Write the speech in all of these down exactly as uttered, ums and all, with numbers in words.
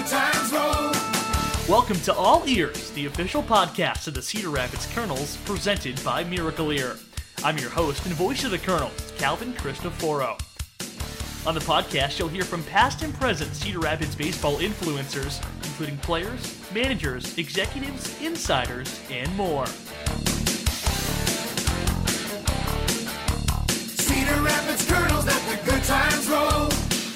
times roll. Welcome to All Ears, the official podcast of the Cedar Rapids Colonels, presented by Miracle Ear. I'm your host and voice of the Colonels, Calvin Cristoforo. On the podcast, you'll hear from past and present Cedar Rapids baseball influencers, including players, managers, executives, insiders, and more. Cedar Rapids Colonels, let the good times roll.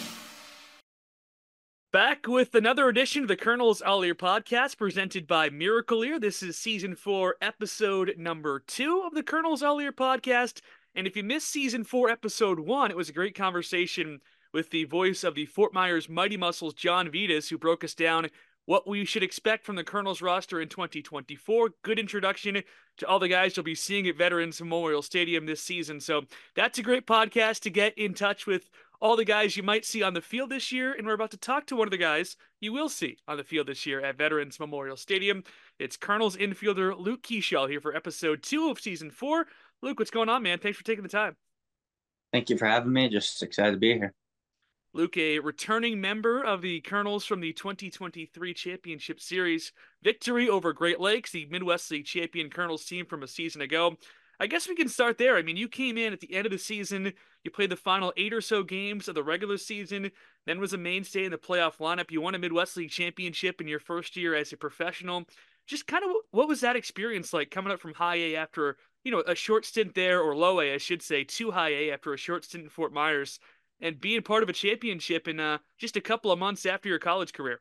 Back with another edition of the Colonels All Ear podcast presented by Miracle Ear. This is season four, episode number two of the Colonels All Ear podcast. And if you missed season four, episode one, it was a great conversation with the voice of the Fort Myers Mighty Muscles, John Vitas, who broke us down what we should expect from the Colonels roster in twenty twenty-four. Good introduction to all the guys you'll be seeing at Veterans Memorial Stadium this season. So that's a great podcast to get in touch with all the guys you might see on the field this year, and we're about to talk to one of the guys you will see on the field this year at Veterans Memorial Stadium. It's Colonels infielder Luke Keeschel here for episode two of season four. Luke, what's going on, man? Thanks for taking the time. Thank you for having me. Just excited to be here. Luke, a returning member of the Colonels from the twenty twenty-three Championship Series victory over Great Lakes, the Midwest League champion Colonels team from a season ago. I guess we can start there. I mean, you came in at the end of the season, you played the final eight or so games of the regular season, then was a mainstay in the playoff lineup. You won a Midwest League championship in your first year as a professional. Just kind of what was that experience like coming up from high A after, you know, a short stint there, or low A, I should say, to high A after a short stint in Fort Myers, and being part of a championship in uh, just a couple of months after your college career?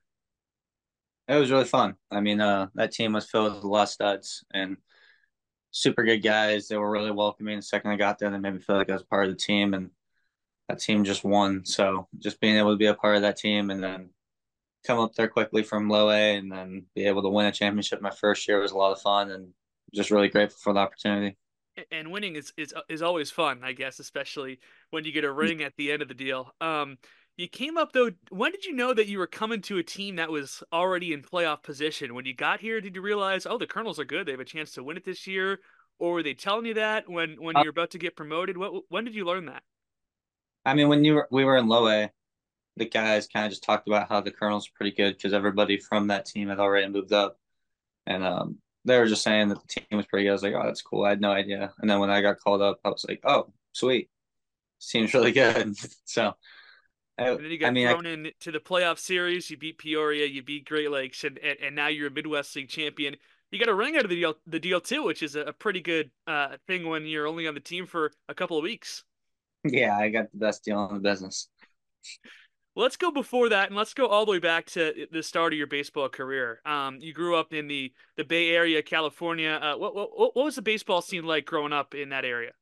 It was really fun. I mean, uh, that team was filled with a lot of studs and super good guys. They were really welcoming. The second I got there, they made me feel like I was part of the team, and that team just won. So just being able to be a part of that team and then come up there quickly from low A and then be able to win a championship my first year was a lot of fun, and just really grateful for the opportunity. And winning is, is is always fun, I guess, especially when you get a ring at the end of the deal. Um, you came up, though. When did you know that you were coming to a team that was already in playoff position? When you got here, did you realize, oh, the Colonels are good, they have a chance to win it this year? Or were they telling you that when, when Uh, you're about to get promoted? What When did you learn that? I mean, when you were we were in low A, the guys kind of just talked about how the Colonels were pretty good because everybody from that team had already moved up. And um, they were just saying that the team was pretty good. I was like, oh, that's cool. I had no idea. And then when I got called up, I was like, oh, sweet. Seems really good. So, I, And then you I got mean, I, thrown in to the playoff series. You beat Peoria, you beat Great Lakes, and, and, and now you're a Midwest League champion. You got a ring out of the deal, the deal too, which is a, a pretty good uh, thing when you're only on the team for a couple of weeks. yeah, I got the best deal in the business. Well, let's go before that, and let's go all the way back to the start of your baseball career. Um, you grew up in the, the Bay Area, California. Uh, what, what what was the baseball scene like growing up in that area?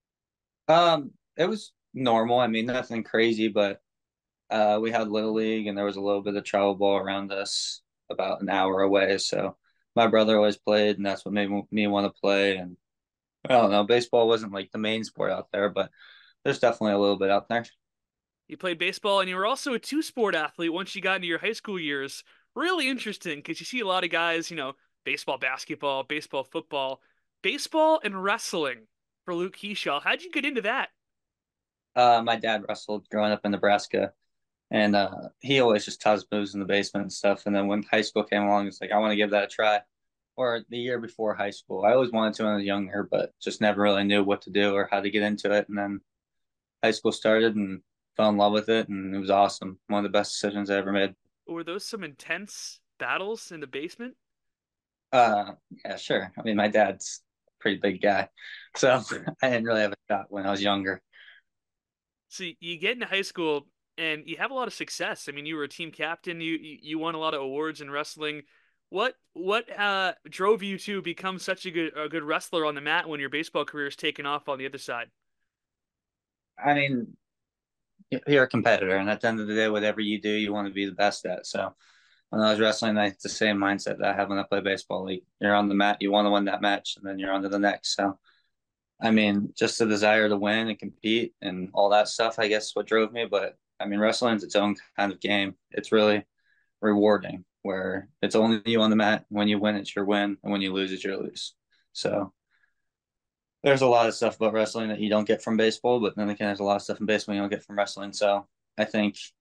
Um, it was normal. I mean, nothing crazy, but uh, we had Little League, and there was a little bit of travel ball around us about an hour away. So my brother always played, and that's what made me want to play. And I don't know, baseball wasn't like the main sport out there, but there's definitely a little bit out there. You played baseball, and you were also a two-sport athlete once you got into your high school years. Really interesting because you see a lot of guys, you know, baseball, basketball, baseball, football, baseball, and wrestling for Luke Keeschel. How'd you get into that? Uh, my dad wrestled growing up in Nebraska, and uh, he always just taught us moves in the basement and stuff. And then when high school came along, it's like I want to give that a try. Or the year before high school, I always wanted to when I was younger, but just never really knew what to do or how to get into it. And then high school started and fell in love with it, and it was awesome. One of the best decisions I ever made. Were those some intense battles in the basement? Uh, yeah, sure. I mean, my dad's a pretty big guy, so I didn't really have a shot when I was younger. So you get into high school and you have a lot of success. I mean, you were a team captain. You you you won a lot of awards in wrestling. What what uh drove you to become such a good a good wrestler on the mat when your baseball career is taking off on the other side? I mean, you're a competitor, and at the end of the day, whatever you do, you want to be the best at. So when I was wrestling, I had the same mindset that I have when I play baseball. Like you're on the mat, you want to win that match, and then you're on to the next. So I mean, just the desire to win and compete and all that stuff, I guess, what drove me. But I mean, wrestling's its own kind of game. It's really rewarding, where it's only you on the mat. When you win, it's your win, and when you lose, it's your lose. So there's a lot of stuff about wrestling that you don't get from baseball, but then again, there's a lot of stuff in baseball you don't get from wrestling. So I think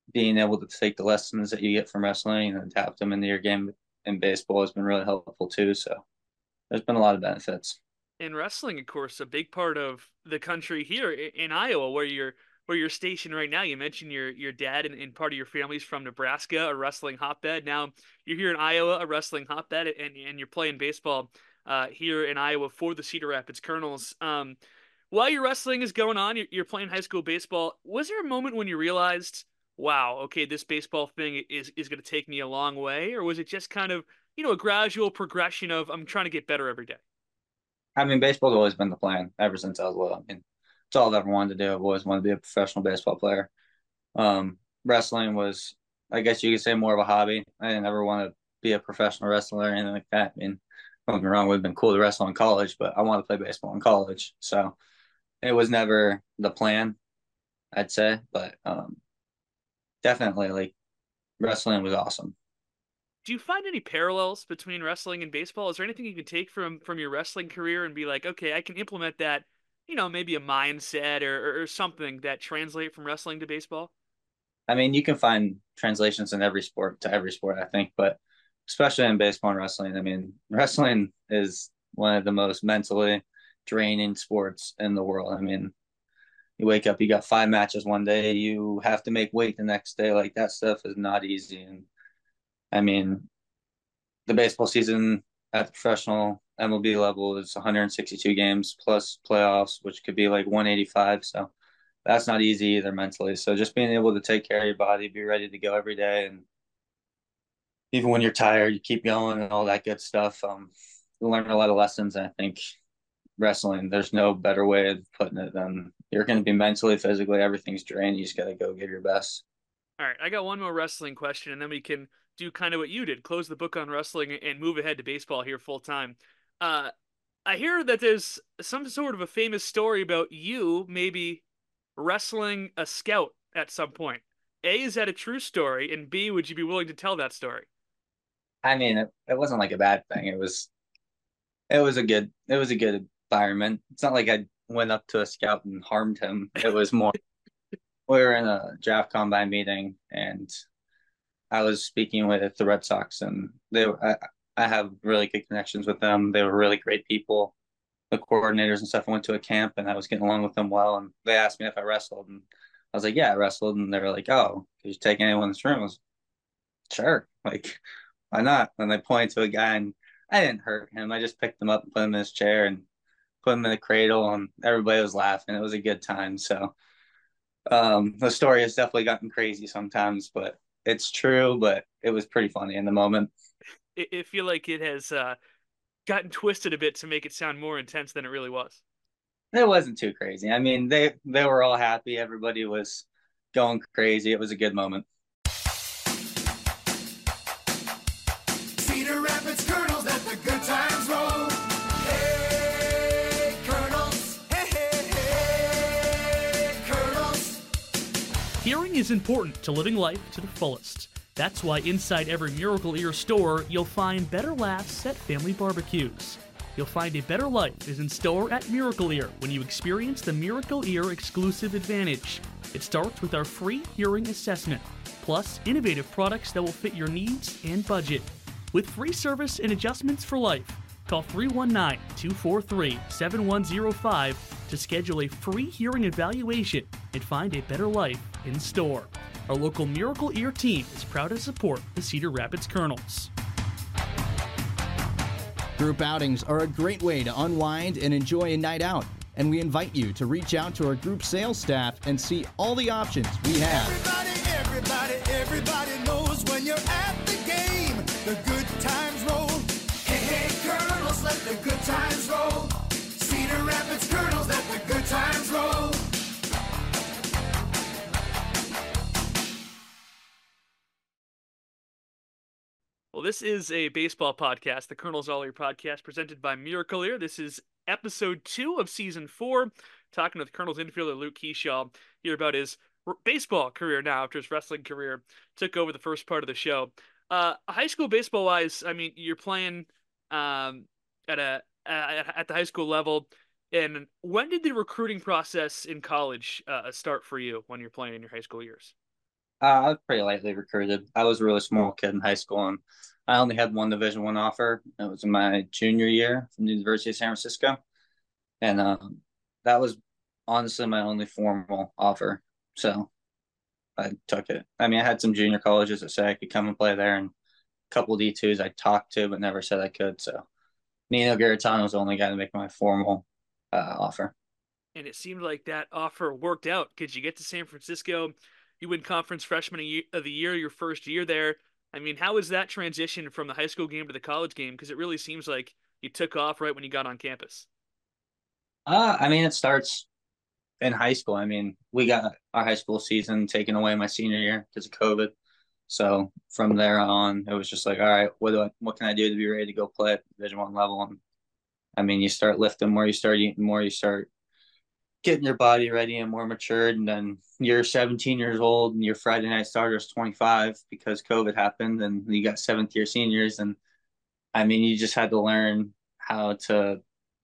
being able to take the lessons that you get from wrestling and adapt them into your game in baseball has been really helpful too. So there's been a lot of benefits. In wrestling, of course, a big part of the country here in Iowa, where you're where you're stationed right now. You mentioned your your dad and, and part of your family's from Nebraska, a wrestling hotbed. Now you're here in Iowa, a wrestling hotbed, and and you're playing baseball uh, here in Iowa for the Cedar Rapids Colonels. Um, while your wrestling is going on, you're, you're playing high school baseball. Was there a moment when you realized, wow, okay, this baseball thing is is going to take me a long way, or was it just kind of, you know, a gradual progression of I'm trying to get better every day? I mean, baseball's always been the plan ever since I was little. I mean, it's all I've ever wanted to do. I've always wanted to be a professional baseball player. Um, wrestling was, I guess you could say, more of a hobby. I didn't ever want to be a professional wrestler or anything like that. I mean, don't get me wrong, it would have been cool to wrestle in college, but I wanted to play baseball in college. So it was never the plan, I'd say. But um, definitely, like, wrestling was awesome. Do you find any parallels between wrestling and baseball? Is there anything you can take from from your wrestling career and be like, okay, I can implement that, you know, maybe a mindset or, or, or something that translate from wrestling to baseball? I mean, you can find translations in every sport to every sport, I think, but especially in baseball and wrestling. I mean, wrestling is one of the most mentally draining sports in the world. I mean, you wake up, you got five matches one day, you have to make weight the next day. Like that stuff is not easy. And I mean, the baseball season at the professional M L B level is one hundred sixty-two games plus playoffs, which could be like one hundred eighty-five. So that's not easy either mentally. So just being able to take care of your body, be ready to go every day, and even when you're tired, you keep going and all that good stuff. Um, you learn a lot of lessons. And I think wrestling, there's no better way of putting it than you're going to be mentally, physically, everything's drained. You just got to go give your best. All right, I got one more wrestling question, and then we can do kind of what you did, close the book on wrestling and move ahead to baseball here full time. Uh, I hear that there's some sort of a famous story about you maybe wrestling a scout at some point. A, is that a true story? And B, would you be willing to tell that story? I mean, it, it wasn't like a bad thing. It was it was a good it was a good environment. It's not like I went up to a scout and harmed him. It was more we were in a draft combine meeting and I was speaking with the Red Sox and they I, I have really good connections with them. They were really great people. The coordinators and stuff. I went to a camp and I was getting along with them well. And they asked me if I wrestled, and I was like, "Yeah, I wrestled." And they were like, "Oh, could you take anyone in this room?" I was sure, like, why not? And they pointed to a guy, and I didn't hurt him. I just picked him up and put him in his chair and put him in the cradle, and everybody was laughing. It was a good time. So um, the story has definitely gotten crazy sometimes, but it's true. But it was pretty funny in the moment. I, I feel like it has uh, gotten twisted a bit to make it sound more intense than it really was. It wasn't too crazy. I mean, they they were all happy. Everybody was going crazy. It was a good moment. Cedar Rapids Colonels, let the good times roll. Hey, Colonels. Hey, hey, hey, Colonels. Hearing is important to living life to the fullest. That's why inside every Miracle Ear store, you'll find better laughs at family barbecues. You'll find a better life is in store at Miracle Ear when you experience the Miracle Ear exclusive advantage. It starts with our free hearing assessment, plus innovative products that will fit your needs and budget. With free service and adjustments for life, call three one nine, two four three, seven one zero five to schedule a free hearing evaluation and find a better life in store. Our local Miracle Ear team is proud to support the Cedar Rapids Colonels. Group outings are a great way to unwind and enjoy a night out, and we invite you to reach out to our group sales staff and see all the options we have. Everybody, everybody, everybody knows when you're at the game, the good times roll. Hey, hey, Colonels, let the good times roll. Cedar Rapids Colonels, let the good times roll. Well, this is a baseball podcast, the Colonel's All Ear podcast, presented by Miracle Ear. This is episode two of season four, talking with Colonel's infielder Luke Keeshaw here about his r- baseball career now after his wrestling career took over the first part of the show. Uh, high school baseball wise, I mean, you're playing um, at a at, at the high school level. And when did the recruiting process in college uh, start for you when you're playing in your high school years? Uh, I was pretty lightly recruited. I was a really small kid in high school, and I only had one Division One offer. It was in my junior year from the University of San Francisco, and um, that was honestly my only formal offer. So I took it. I mean, I had some junior colleges that said I could come and play there, and a couple D twos I talked to, but never said I could. So Nino Garitano was the only guy to make my formal uh, offer. And it seemed like that offer worked out because you get to San Francisco, you win conference freshman of the year, your first year there. I mean, how was that transition from the high school game to the college game? Because it really seems like you took off right when you got on campus. Uh, I mean, it starts in high school. I mean, we got our high school season taken away my senior year because of COVID. So from there on, it was just like, all right, what do I, what can I do to be ready to go play at Division One level? And I mean, you start lifting more, you start eating more, you start getting your body ready and more matured. And then you're seventeen years old and your Friday night starter is twenty-five because COVID happened, and you got seventh year seniors. And I mean, you just had to learn how to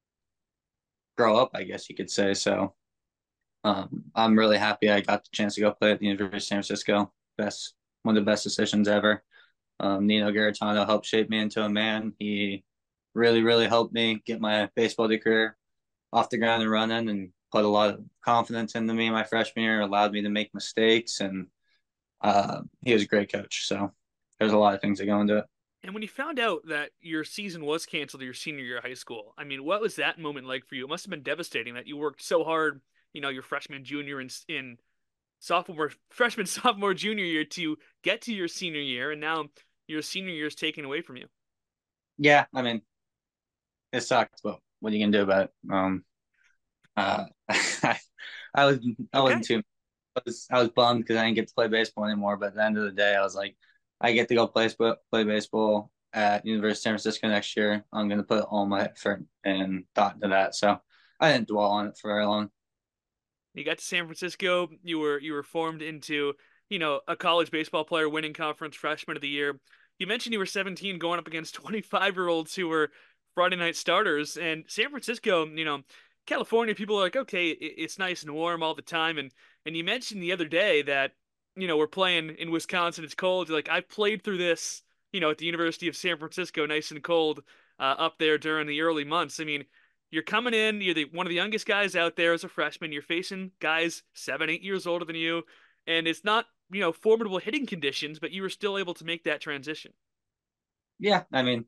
grow up, I guess you could say. So um, I'm really happy I got the chance to go play at the University of San Francisco. Best, one of the best decisions ever. Um, Nino Garitano helped shape me into a man. He really, really helped me get my baseball career off the ground and running, and put a lot of confidence into me my freshman year, allowed me to make mistakes, and uh, he was a great coach. So there's a lot of things that go into it. And when you found out that your season was canceled your senior year of high school, I mean, what was that moment like for you? It must have been devastating that you worked so hard, you know, your freshman, junior, and in sophomore, freshman, sophomore, junior year to get to your senior year, and now your senior year is taken away from you. Yeah, I mean, it sucked, but what are you gonna do about it? Um, uh, I, I was I Okay. wasn't too I was I was bummed because I didn't get to play baseball anymore. But at the end of the day, I was like, I get to go play play baseball at University of San Francisco next year. I'm gonna put all my effort and thought into that. So I didn't dwell on it for very long. You got to San Francisco, you were you were formed into, you know, a college baseball player, winning conference freshman of the year. You mentioned you were seventeen going up against twenty-five-year-olds who were Friday night starters, and San Francisco, you know, California, people are like, okay, it's nice and warm all the time. And and you mentioned the other day that, you know, we're playing in Wisconsin, it's cold. You're like, I've played through this, you know, at the University of San Francisco, nice and cold, uh, up there during the early months. I mean, you're coming in, you're the one of the youngest guys out there as a freshman. You're facing guys seven, eight years older than you, and it's not, you know, formidable hitting conditions, but you were still able to make that transition. Yeah, I mean,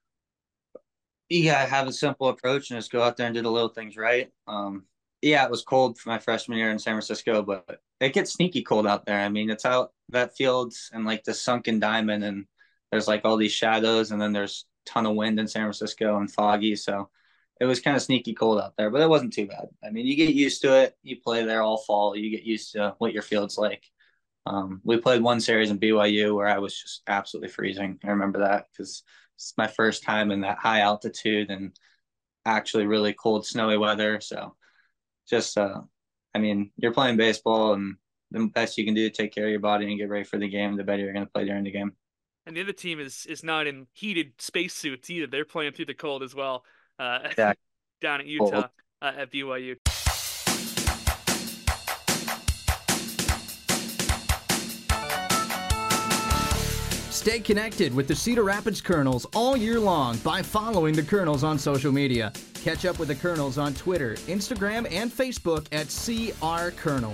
you gotta have a simple approach and just go out there and do the little things right. Um, yeah, it was cold for my freshman year in San Francisco, but it gets sneaky cold out there. I mean, it's out that field's and like the sunken diamond, and there's like all these shadows, and then there's a ton of wind in San Francisco and foggy. So it was kind of sneaky cold out there, but it wasn't too bad. I mean, you get used to it. You play there all fall. You get used to what your field's like. Um, we played one series in B Y U where I was just absolutely freezing. I remember that because it's my first time in that high altitude and actually really cold, snowy weather. So just, uh, I mean, you're playing baseball, and the best you can do to take care of your body and get ready for the game, the better you're going to play during the game. And the other team is is not in heated spacesuits either. They're playing through the cold as well, uh, Yeah. down at Utah, uh, at B Y U. Stay connected with the Cedar Rapids Colonels all year long by following the Colonels on social media. Catch up with the Colonels on Twitter, Instagram, and Facebook at C R Colonel.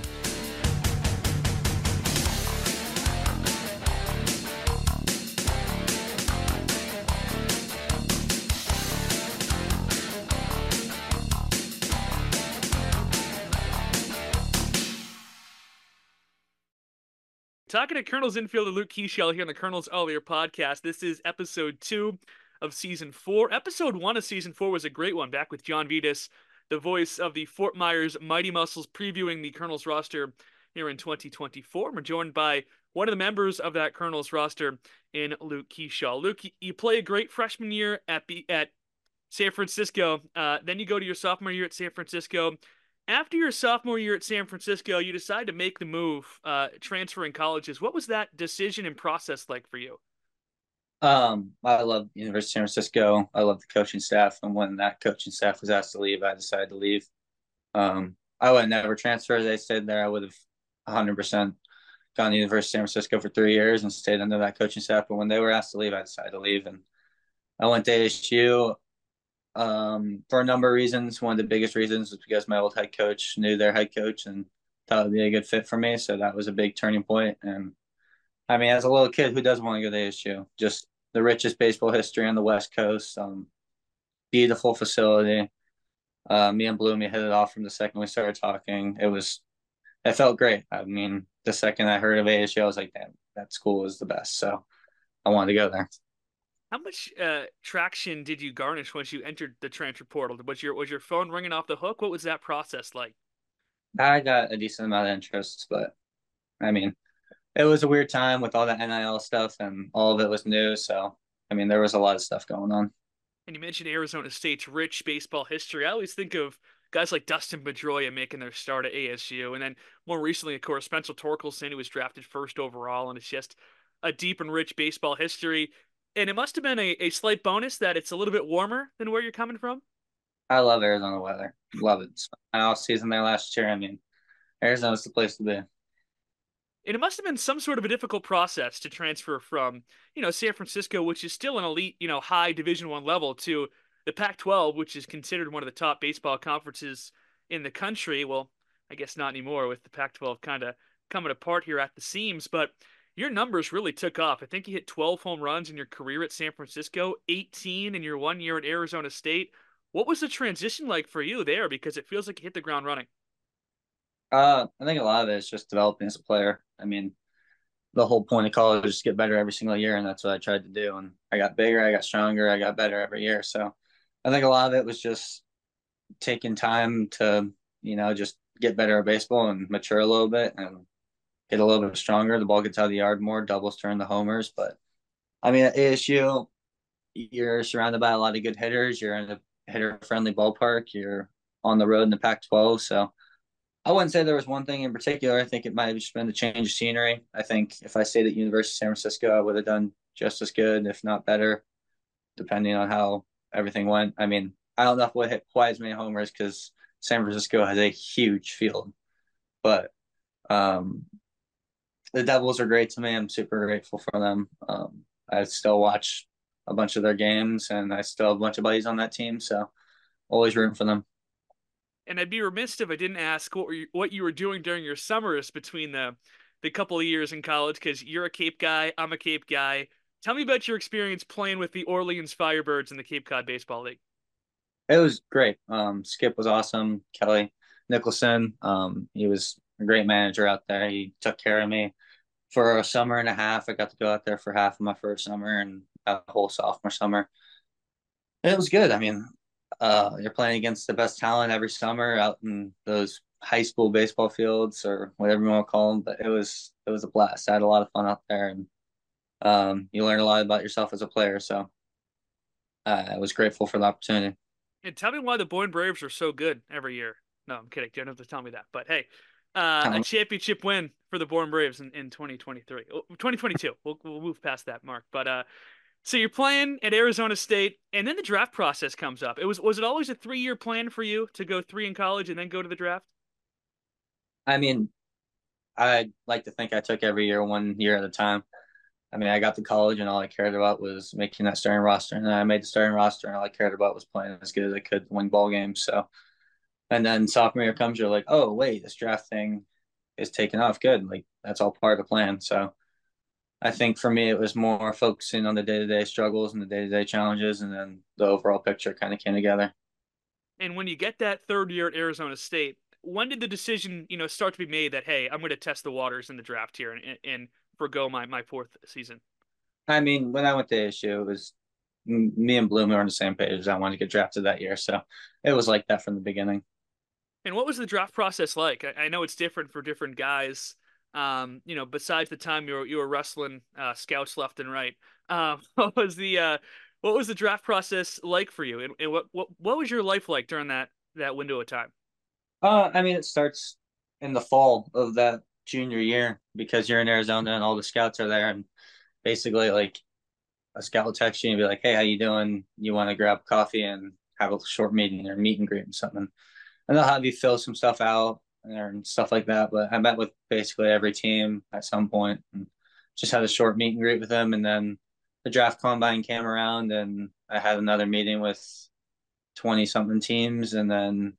Talking to Colonels infielder Luke Keeschel here on the Colonels All Year podcast. This is episode two of season four. Episode one of season four was a great one, back with John Vitas, the voice of the Fort Myers Mighty Muscles, previewing the Colonels roster here in twenty twenty-four. We're joined by one of the members of that Colonels roster in Luke Keeschel. Luke, you play a great freshman year at B- at San Francisco. Uh, then you go to your sophomore year at San Francisco. After your sophomore year at San Francisco, you decide to make the move, uh, transferring colleges. What was that decision and process like for you? Um, I love University of San Francisco. I love the coaching staff, and when that coaching staff was asked to leave, I decided to leave. Um, I would never transfer. They said there, I would have one hundred percent gone to University of San Francisco for three years and stayed under that coaching staff. But when they were asked to leave, I decided to leave, and I went to A S U um, for a number of reasons. One of the biggest reasons was because my old head coach knew their head coach and thought it would be a good fit for me. So that was a big turning point. And I mean, as a little kid, who doesn't want to go to A S U? Just the richest baseball history on the West Coast. Um, beautiful facility. Uh, me and Bloomy hit it off from the second we started talking. It was, it felt great. I mean, the second I heard of A S U, I was like, damn, that school is the best. So I wanted to go there. How much uh, traction did you garnish once you entered the transfer portal? Was your was your phone ringing off the hook? What was that process like? I got a decent amount of interest, but I mean, it was a weird time with all the N I L stuff and all of it was new. So, I mean, there was a lot of stuff going on. And you mentioned Arizona State's rich baseball history. I always think of guys like Dustin Pedroia making their start at A S U. And then more recently, of course, Spencer Torkelson, who was drafted first overall. And it's just a deep and rich baseball history. And it must have been a, a slight bonus that it's a little bit warmer than where you're coming from. I love Arizona weather. Love it. Spent my off season there last year. I mean, Arizona's the place to be. And it must have been some sort of a difficult process to transfer from, you know, San Francisco, which is still an elite, you know, high Division One level, to the Pac twelve, which is considered one of the top baseball conferences in the country. Well, I guess not anymore with the Pac twelve kind of coming apart here at the seams, but your numbers really took off. I think you hit twelve home runs in your career at San Francisco, eighteen in your one year at Arizona State. What was the transition like for you there? Because it feels like you hit the ground running. Uh, I think a lot of it is just developing as a player. I mean, the whole point of college is to get better every single year, and that's what I tried to do. And I got bigger, I got stronger, I got better every year. So I think a lot of it was just taking time to, you know, just get better at baseball and mature a little bit and get a little bit stronger. The ball gets out of the yard more, doubles turn the homers. But I mean, at A S U, you're surrounded by a lot of good hitters. You're in a hitter-friendly ballpark. You're on the road in the Pac twelve. So I wouldn't say there was one thing in particular. I think it might have just been the change of scenery. I think if I stayed at University of San Francisco, I would have done just as good, if not better, depending on how everything went. I mean, I don't know if I would hit quite as many homers because San Francisco has a huge field. But um, the Devils are great to me. I'm super grateful for them. Um, I still watch a bunch of their games, and I still have a bunch of buddies on that team. So always rooting for them. And I'd be remiss if I didn't ask what were you, what you were doing during your summers between the the couple of years in college, because you're a Cape guy, I'm a Cape guy. Tell me about your experience playing with the Orleans Firebirds in the Cape Cod Baseball League. It was great. Um, Skip was awesome. Kelly Nicholson, um, he was a great manager out there. He took care of me for a summer and a half. I got to go out there for half of my first summer and a whole sophomore summer. It was good. I mean, Uh, you're playing against the best talent every summer out in those high school baseball fields or whatever you want to call them. But it was it was a blast. I had a lot of fun out there, and um, you learn a lot about yourself as a player. So uh, I was grateful for the opportunity. And tell me why the Boyne Braves are so good every year. No, I'm kidding. You don't have to tell me that. But hey, uh, a Um, championship win for the Bourne Braves in, in twenty twenty-three. Oh, twenty twenty-two. We'll, we'll move past that mark. But uh, so you're playing at Arizona State, and then the draft process comes up. It was was it always a three year plan for you to go three in college and then go to the draft? I mean, I like to think I took every year one year at a time. I mean, I got to college and all I cared about was making that starting roster, and then I made the starting roster, and all I cared about was playing as good as I could to win ball games. So, and then sophomore year comes, you're like, oh wait, this draft thing is taking off. Good, like that's all part of the plan. So, I think for me, it was more focusing on the day to day struggles and the day to day challenges, and then the overall picture kind of came together. And when you get that third year at Arizona State, when did the decision, you know, start to be made that, hey, I'm going to test the waters in the draft here and, and forgo my, my fourth season? I mean, when I went to A S U, it was me and Bloom were on the same page. I wanted to get drafted that year, so it was like that from the beginning. And what was the draft process like? I, I know it's different for different guys. Um, you know, besides the time you were you were wrestling uh, scouts left and right, uh, what was the uh, what was the draft process like for you? And, and what, what what was your life like during that that window of time? Uh, I mean, it starts in the fall of that junior year because you're in Arizona and all the scouts are there, and basically, like a scout will text you and be like, "Hey, how you doing? You want to grab coffee and have a short meeting or meet and greet or something?" And they'll have you fill some stuff out. and stuff like that. But I met with basically every team at some point and just had a short meet and greet with them. And then the draft combine came around and I had another meeting with twenty something teams. And then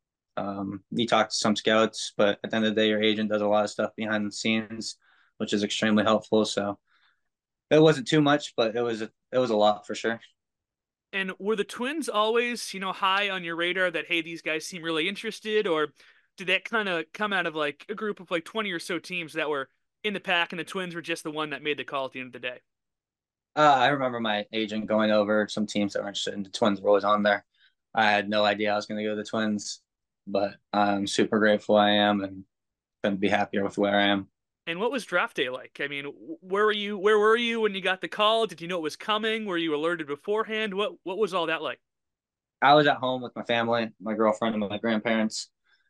um, you talk to some scouts, but at the end of the day, your agent does a lot of stuff behind the scenes, which is extremely helpful. So it wasn't too much, but it was, a, it was a lot for sure. And were the Twins always, you know, high on your radar that, hey, these guys seem really interested? Or did that kind of come out of like a group of like twenty or so teams that were in the pack and the Twins were just the one that made the call at the end of the day? Uh, I remember my agent going over some teams that were interested, and the Twins were always on there. I had no idea I was going to go to the Twins, but I'm super grateful I am and couldn't be happier with where I am. And what was draft day like? I mean, where were you? Where were you when you got the call? Did you know it was coming? Were you alerted beforehand? What What was all that like? I was at home with my family, my girlfriend, and my grandparents,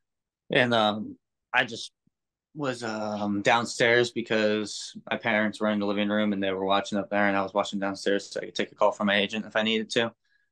and um, I just was um, downstairs because my parents were in the living room and they were watching up there, and I was watching downstairs so I could take a call from my agent if I needed to.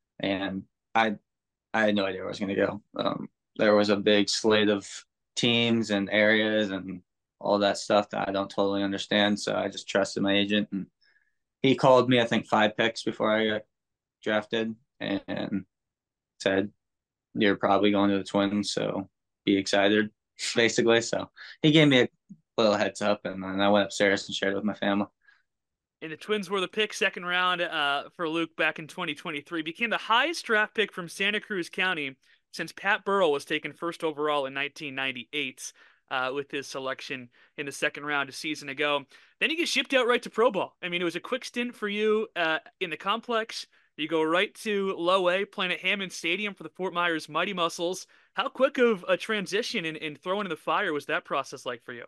And I I had no idea where I was going to go. Um, there was a big slate of teams and areas and all that stuff that I don't totally understand. So I just trusted my agent, and he called me, I think, five picks before I got drafted and said, "You're probably going to the Twins, so be excited," basically. So he gave me a little heads up, and then I went upstairs and shared it with my family. And the Twins were the pick second round uh, for Luke back in twenty twenty-three. Became the highest draft pick from Santa Cruz County since Pat Burrell was taken first overall in nineteen ninety-eight uh, with his selection in the second round a season ago. Then you get shipped out right to Pro Ball. I mean, it was a quick stint for you uh, in the complex. You go right to Low A, playing at Hammond Stadium for the Fort Myers Mighty Muscles. How quick of a transition and, and throwing in the fire was that process like for you?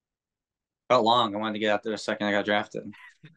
Felt long. I wanted to get out there the second I got drafted.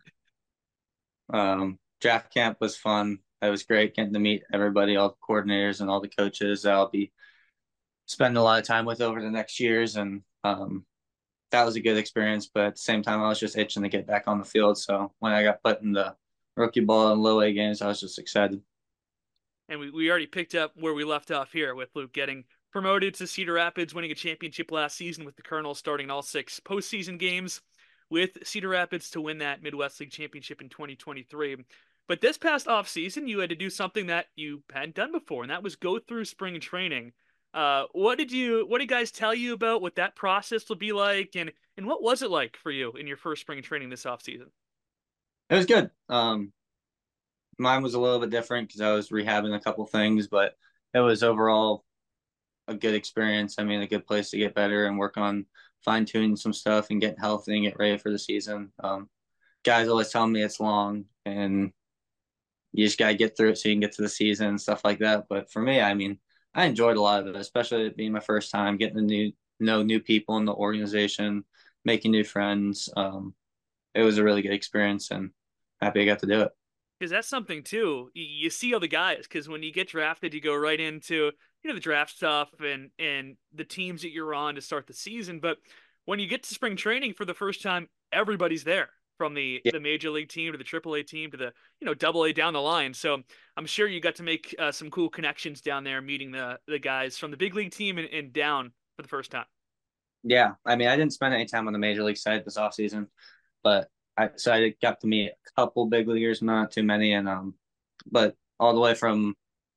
Um, draft camp was fun. It was great getting to meet everybody, all the coordinators and all the coaches that I'll be spending a lot of time with over the next years. And um, that was a good experience. But at the same time, I was just itching to get back on the field. So when I got put in the rookie ball and low A games, I was just excited. And we, we already picked up where we left off here with Luke getting promoted to Cedar Rapids, winning a championship last season with the Colonels, starting all six postseason games with Cedar Rapids to win that Midwest League championship in twenty twenty-three. But this past offseason, you had to do something that you hadn't done before, and that was go through spring training. Uh, what did you, what did guys tell you about what that process will be like, and and what was it like for you in your first spring training this offseason? It was good. Um, mine was a little bit different because I was rehabbing a couple things, but it was overall a good experience. I mean, a good place to get better and work on fine tuning some stuff and get healthy and get ready for the season. Um, guys always tell me it's long and you just got to get through it so you can get to the season and stuff like that. But for me, I mean, I enjoyed a lot of it, especially it being my first time getting to new, know new people in the organization, making new friends. Um, it was a really good experience and happy I got to do it. Because that's something too. You see all the guys, because when you get drafted, you go right into, you know, the draft stuff and and the teams that you're on to start the season. But when you get to spring training for the first time, everybody's there, from the Yeah. the major league team to the triple A team to the, you know, double A down the line. So I'm sure you got to make uh, some cool connections down there, meeting the the guys from the big league team and, and down for the first time. Yeah. I mean, I didn't spend any time on the major league side this offseason, but I so I got to meet a couple big leaguers, not too many, and um, but all the way from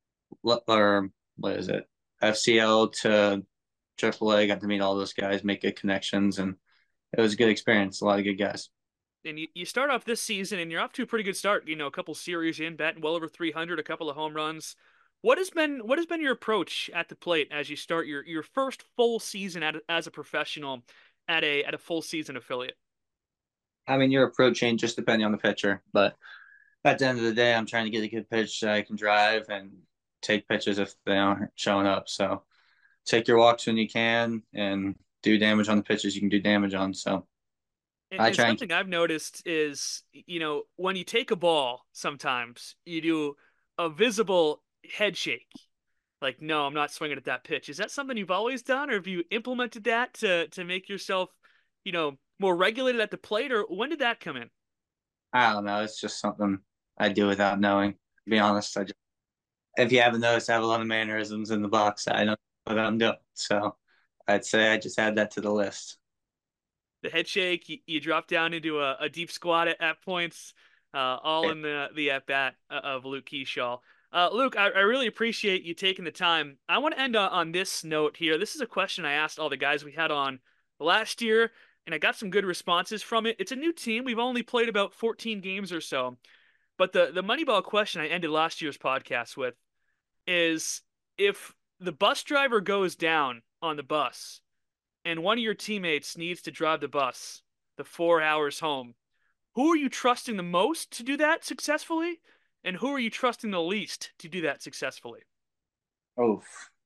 or what is it, F C L to triple A, got to meet all those guys, make good connections, and it was a good experience. A lot of good guys. And you, you start off this season and you're off to a pretty good start. You know, a couple series in, batting well over three hundred, a couple of home runs. What has been what has been your approach at the plate as you start your your first full season at, as a professional at a at a full season affiliate? I mean, your approach change just depending on the pitcher, but at the end of the day, I'm trying to get a good pitch that I can drive and take pitches if they aren't showing up. So take your walks when you can and do damage on the pitches you can do damage on. So And, I and try and something I've noticed is, you know, when you take a ball, sometimes you do a visible head shake. Like, no, I'm not swinging at that pitch. Is that something you've always done, or have you implemented that to to make yourself, you know, more regulated at the plate, or when did that come in? I don't know. It's just something I do without knowing. To be honest, I just, if you haven't noticed, I have a lot of mannerisms in the box. I don't know what I'm doing. So I'd say I just add that to the list. The head shake, you, you drop down into a, a deep squat at, at points, uh, all in the the at bat of Luke Keeschall. Uh, Luke, I, I really appreciate you taking the time. I want to end on, on this note here. This is a question I asked all the guys we had on last year, and I got some good responses from it. It's a new team. We've only played about fourteen games or so. But the, the Moneyball question I ended last year's podcast with is, if the bus driver goes down on the bus and one of your teammates needs to drive the bus the four hours home, who are you trusting the most to do that successfully? And who are you trusting the least to do that successfully? Oh.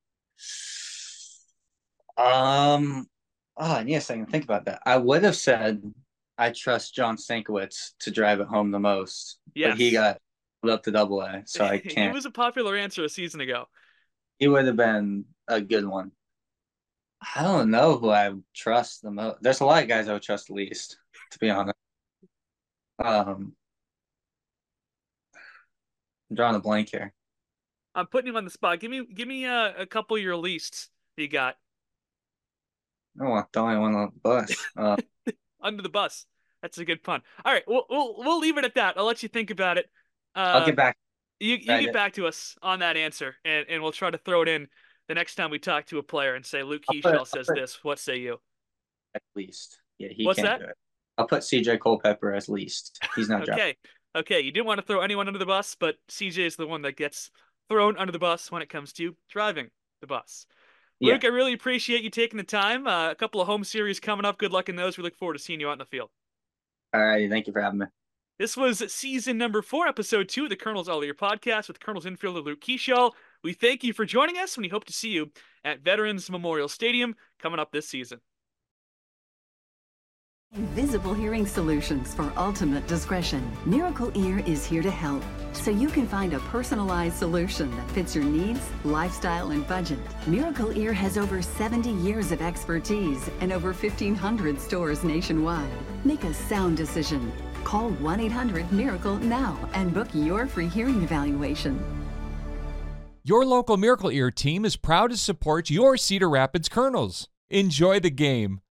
Um, oh, yes, I can think about that. I would have said I trust John Stankiewicz to drive it home the most. Yes. But he got up to double A, so I can't. He was a popular answer a season ago. He would have been a good one. I don't know who I would trust the most. There's a lot of guys I would trust the least, to be honest. Um, I'm drawing a blank here. I'm putting him on the spot. Give me, give me a, a couple of your leasts you got. I don't want the only one on the bus. Uh, Under the bus. That's a good pun. All right, we'll we'll, we'll leave it at that. I'll let you think about it. Uh, I'll get back. You you get back to us on that answer, and, and we'll try to throw it in the next time we talk to a player and say, Luke Keeschall says this. What say you? At least. Yeah, he What's can't that? do it. I'll put C J Culpepper as least. He's not driving. Okay. Okay, you didn't want to throw anyone under the bus, but C J is the one that gets thrown under the bus when it comes to driving the bus. Yeah. Luke, I really appreciate you taking the time. Uh, a couple of home series coming up. Good luck in those. We look forward to seeing you out in the field. All righty. Thank you for having me. This was season number four, episode two of the Colonels All Year podcast with Colonels infielder Luke Keeschall. We thank you for joining us, and we hope to see you at Veterans Memorial Stadium coming up this season. Invisible Hearing Solutions for ultimate discretion. Miracle Ear is here to help, so you can find a personalized solution that fits your needs, lifestyle, and budget. Miracle Ear has over seventy years of expertise and over fifteen hundred stores nationwide. Make a sound decision. Call one eight hundred miracle now and book your free hearing evaluation. Your local Miracle Ear team is proud to support your Cedar Rapids Colonels. Enjoy the game.